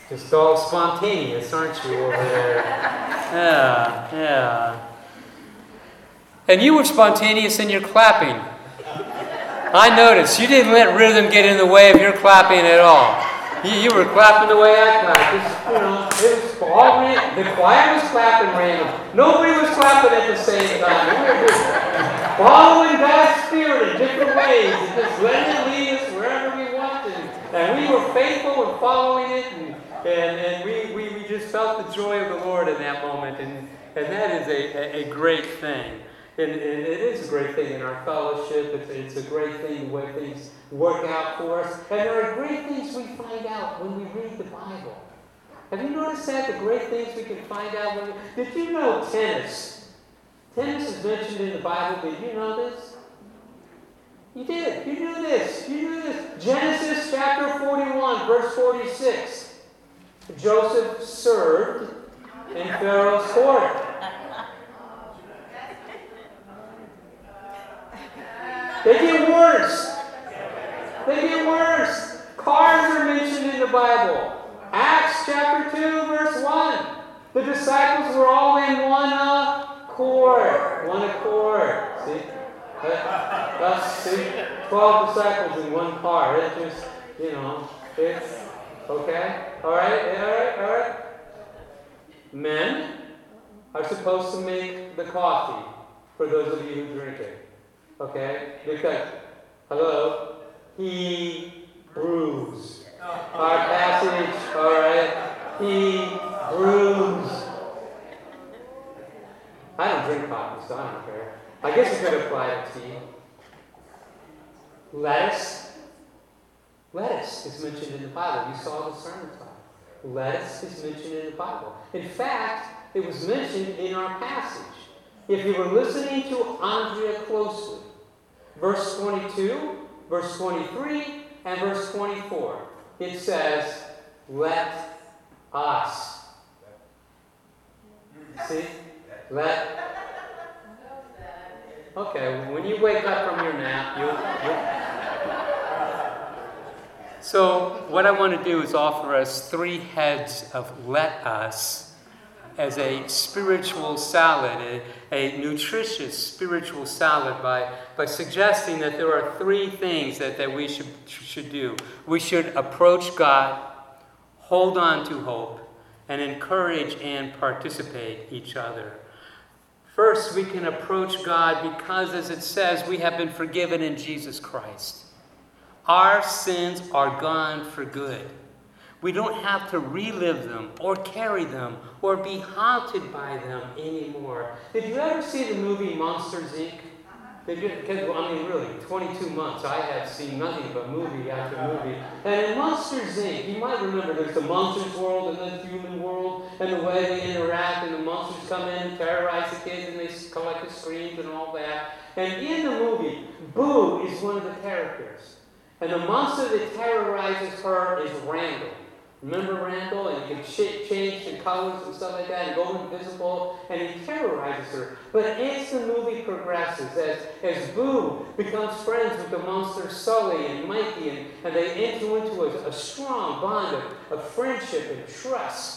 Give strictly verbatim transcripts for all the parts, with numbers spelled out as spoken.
Just all spontaneous, aren't you, over there? Yeah, yeah. And you were spontaneous in your clapping. I noticed. You didn't let rhythm get in the way of your clapping at all. You, you were clapping the way I clapped. It's, you know, it was all random. The choir was clapping random. Nobody was clapping at the same time. We were just following God's Spirit in different ways and just letting it lead us wherever we wanted. And we were faithful in following it, and, and, and we, we, we just felt the joy of the Lord in that moment. And, and that is a, a, a great thing. And, and it is a great thing in our fellowship. It's, it's a great thing the way things work out for us. And there are great things we find out when we read the Bible. Have you noticed that? The great things we can find out when we... Did you know tennis? Tennis is mentioned in the Bible. Did you know this? You did. You knew this. You knew this. Genesis chapter forty-one, verse forty-six. Joseph served in Pharaoh's court. They get worse. They get worse. Cars are mentioned in the Bible. Acts chapter two, verse one. The disciples were all in one accord. One accord. See? That's see? Twelve disciples in one car. It just, you know, it's okay. All right, all right, all right. Men are supposed to make the coffee for those of you who drink it. Okay? Because, hello, he brews. Our passage, all right, he brews. I don't drink coffee, so I don't care. I guess you could apply it to tea. Lettuce. Lettuce is mentioned in the Bible. You saw the sermon title. Lettuce is mentioned in the Bible. In fact, it was mentioned in our passage. If you were listening to Andrea closely, verse twenty-two, verse twenty-three, and verse twenty-four, it says, let us. See? Let. Okay, when you wake up from your nap, you'll... you'll So what I want to do is offer us three heads of let us as a spiritual salad, a, a nutritious spiritual salad, by, by suggesting that there are three things that, that we should, should do. We should approach God, hold on to hope, and encourage and participate each other. First, we can approach God because, as it says, we have been forgiven in Jesus Christ. Our sins are gone for good. We don't have to relive them or carry them or be haunted by them anymore. Did you ever see the movie Monsters, Incorporated? Did you? Because, I mean, really, twenty-two months I have seen nothing but movie after movie. And in Monsters, Incorporated, you might remember there's the monsters world and the human world and the way they interact, and the monsters come in and terrorize the kids and they collect the screens and all that. And in the movie, Boo is one of the characters. And the monster that terrorizes her is Randall. Remember Randall? And you can ch- change the colors and stuff like that and go invisible, and he terrorizes her. But as the movie progresses, as, as Boo becomes friends with the monster Sully and Mikey, and, and they enter into a, a strong bond of, of friendship and trust,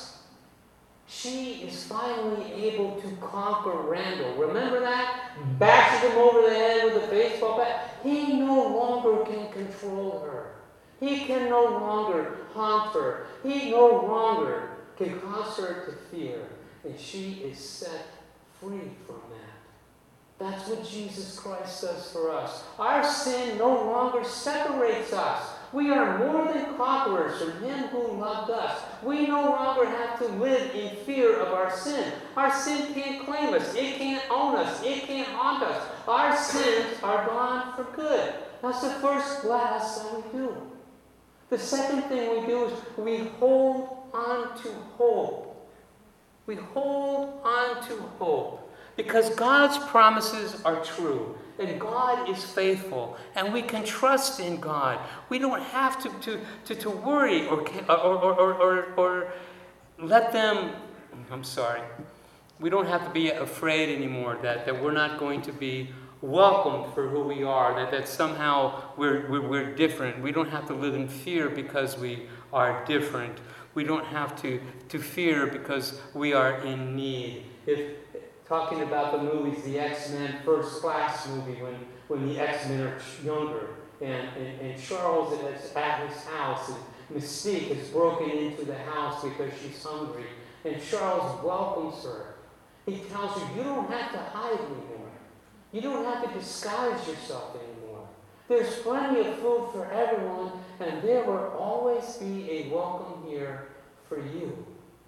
she is finally able to conquer Randall. Remember that? Bashes him over the head with a baseball bat. He no longer can control her. He can no longer haunt her. He no longer can cause her to fear. And she is set free from that. That's what Jesus Christ does for us. Our sin no longer separates us. We are more than conquerors from Him who loved us. We no longer have to live in fear of our sin. Our sin can't claim us. It can't own us. It can't haunt us. Our sins are gone for good. That's the first blast that we do. The second thing we do is we hold on to hope. We hold on to hope. Because God's promises are true. And God is faithful. And we can trust in God. We don't have to, to, to, to worry or, or, or, or, or, or let them... I'm sorry. We don't have to be afraid anymore that, that we're not going to be welcomed for who we are, that, that somehow we're, we're, we're different. We don't have to live in fear because we are different. We don't have to, to fear because we are in need. If talking about the movies, the X-Men First Class movie, when, when the X-Men are younger, and, and, and Charles is at his house, and Mystique has broken into the house because she's hungry, and Charles welcomes her. He tells her, you don't have to hide anymore. You don't have to disguise yourself anymore. There's plenty of food for everyone, and there will always be a welcome here for you.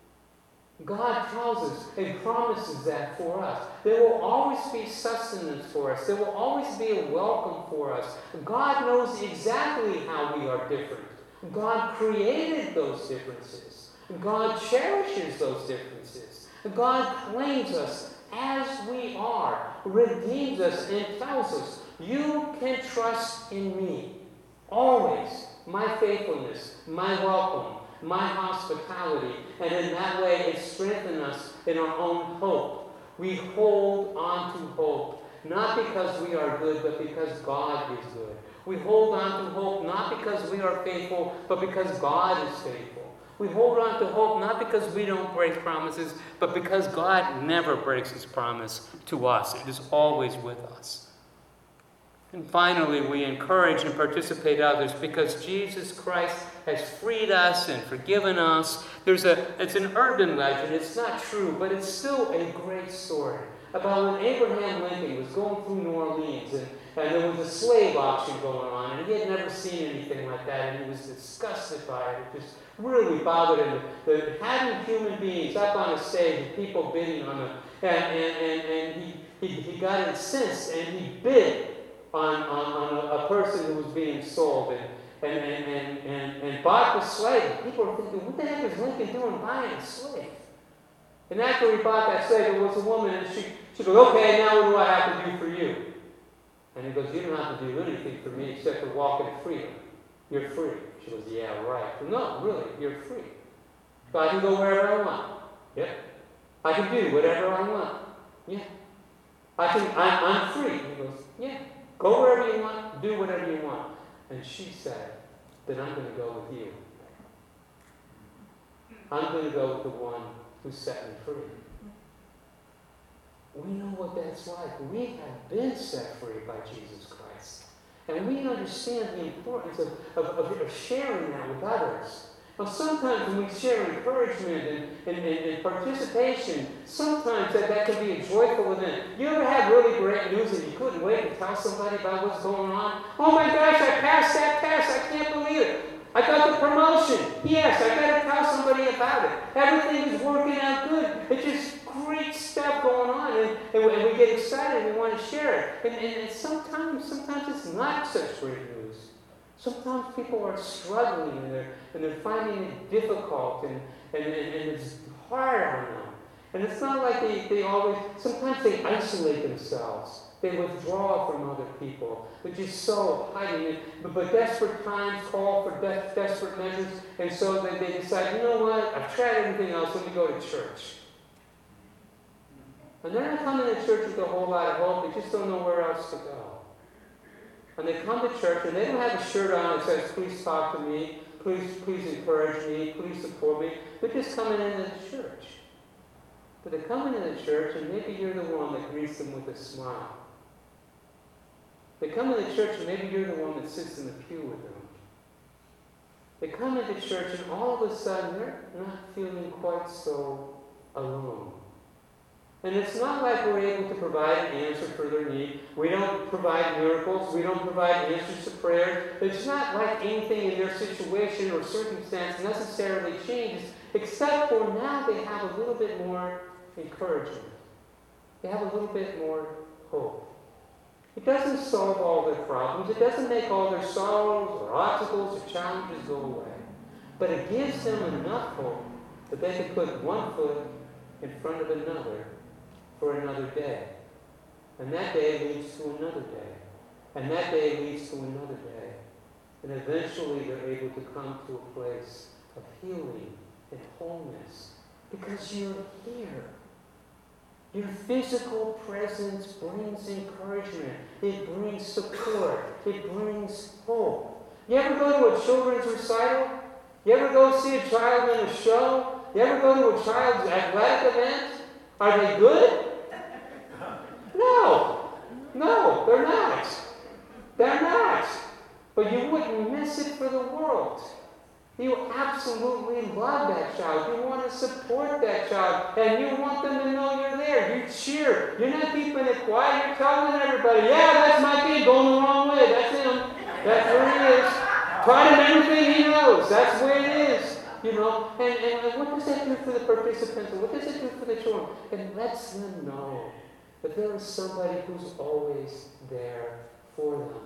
God tells us and promises that for us. There will always be sustenance for us. There will always be a welcome for us. God knows exactly how we are different. God created those differences. God cherishes those differences. God claims us as we are, redeems us, and tells us, you can trust in me. Always. My faithfulness, my welcome, my hospitality. And in that way, it strengthens us in our own hope. We hold on to hope, not because we are good, but because God is good. We hold on to hope not because we are faithful, but because God is faithful. We hold on to hope not because we don't break promises, but because God never breaks his promise to us. It is always with us. And finally, we encourage and participate others because Jesus Christ has freed us and forgiven us. There's a, it's an urban legend. It's not true, but it's still a great story about when Abraham Lincoln was going through New Orleans and, and there was a slave auction going on, and he had never seen anything like that, and he was disgusted by it. It just really bothered him. The, having human beings up on a stage and people bidding on them, and, and, and, and he, he, he got incensed and he bid on, on, on a, a person who was being sold and, and, and, and, and, and bought the slave. People were thinking, what the heck is Lincoln doing buying a slave? And after he bought that slave, there was a woman, and she, she goes, okay, now what do I have to do for you? And he goes, you don't have to do anything for me except for walk in freedom. You're free. She goes, yeah, right. No, really, you're free. So I can go wherever I want. Yeah. I can do whatever I want. Yeah. I can, I, I'm free. He goes, yeah. Go wherever you want, do whatever you want. And she said, then I'm going to go with you. I'm going to go with the one who set me free. We know what that's like. We have been set free by Jesus Christ. And we understand the importance of, of, of sharing that with others. Now, sometimes when we share encouragement and, and, and, and participation, sometimes that, that can be a joyful event. You ever had really great news and you couldn't wait to tell somebody about what's going on? Oh my gosh, I passed that test. I can't believe it. I got the promotion. Yes, I got to tell somebody about it. Everything is working out good. It's just great stuff going on. And, and, we, and we get excited and we want to share it. And, and, and sometimes, sometimes it's not such great news. Sometimes people are struggling and they're, and they're finding it difficult and, and, and, and it's hard on them. And it's not like they, they always, sometimes they isolate themselves. They withdraw from other people, which is so hiding. But, but desperate times call for de- desperate measures, and so they, they decide, you know what, I've tried everything else, let me go to church. And they're not coming to church with a whole lot of hope, they just don't know where else to go. And they come to church, and they don't have a shirt on that says, please talk to me, please, please encourage me, please support me. They're just coming into the church. But they come into the church, and maybe you're the one that greets them with a smile. They come into church, and maybe you're the one that sits in the pew with them. They come into church, and all of a sudden, they're not feeling quite so alone. And it's not like we're able to provide an answer for their need. We don't provide miracles. We don't provide answers to prayer. It's not like anything in their situation or circumstance necessarily changes, except for now they have a little bit more encouragement. They have a little bit more hope. It doesn't solve all their problems. It doesn't make all their sorrows or obstacles or challenges go away. But it gives them enough hope that they can put one foot in front of another for another day. And that day leads to another day. And that day leads to another day. And eventually they're able to come to a place of healing and wholeness because you're here. Your physical presence brings encouragement. It brings support. It brings hope. You ever go to a children's recital? You ever go see a child in a show? You ever go to a child's athletic event? Are they good? No. No, they're not. They're not. But you wouldn't miss it for the world. You absolutely love that child. You want to support that child. And you want them to know you're there. You cheer. You're not keeping it quiet. You're telling everybody, yeah, that's my kid going the wrong way. That's him. That's where he is. Taught him everything he knows. That's where it is. You know, and, and what does that do for the participants? What does it do for the children? It lets them know that there is somebody who's always there for them.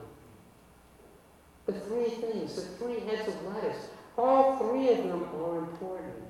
The three things, the three heads of lettuce, all three of them are important.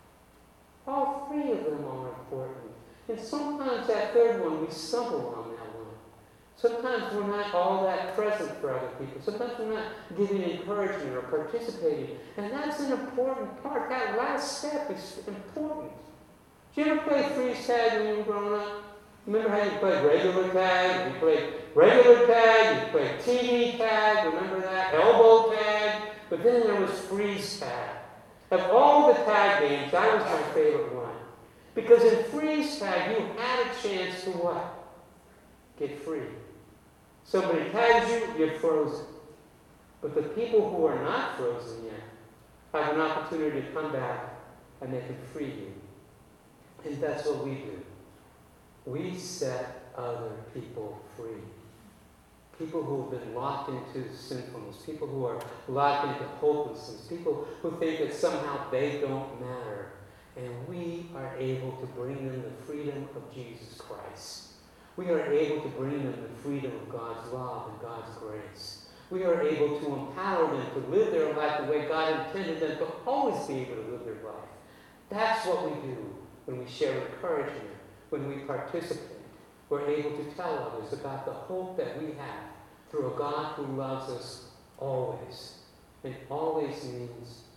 All three of them are important. And sometimes that third one, we stumble on that one. Sometimes we're not all that present for other people. Sometimes we're not giving encouragement or participating. And that's an important part. That last step is important. Did you ever play freeze tag when you were growing up? Remember how you played regular tag? You played regular tag, you played T V tag, remember that? Elbow tag. But then there was freeze tag. Of all the tag games, that was my favorite one. Because in freeze tag, you had a chance to what? Get free. Somebody tags you, you're frozen. But the people who are not frozen yet have an opportunity to come back and they can free you. And that's what we do. We set other people free. People who have been locked into sinfulness. People who are locked into hopelessness. People who think that somehow they don't matter. And we are able to bring them the freedom of Jesus Christ. We are able to bring them the freedom of God's love and God's grace. We are able to empower them to live their life the way God intended them to always be able to live their life. That's what we do when we share encouragement, when we participate. We're able to tell others about the hope that we have through a God who loves us always. And always means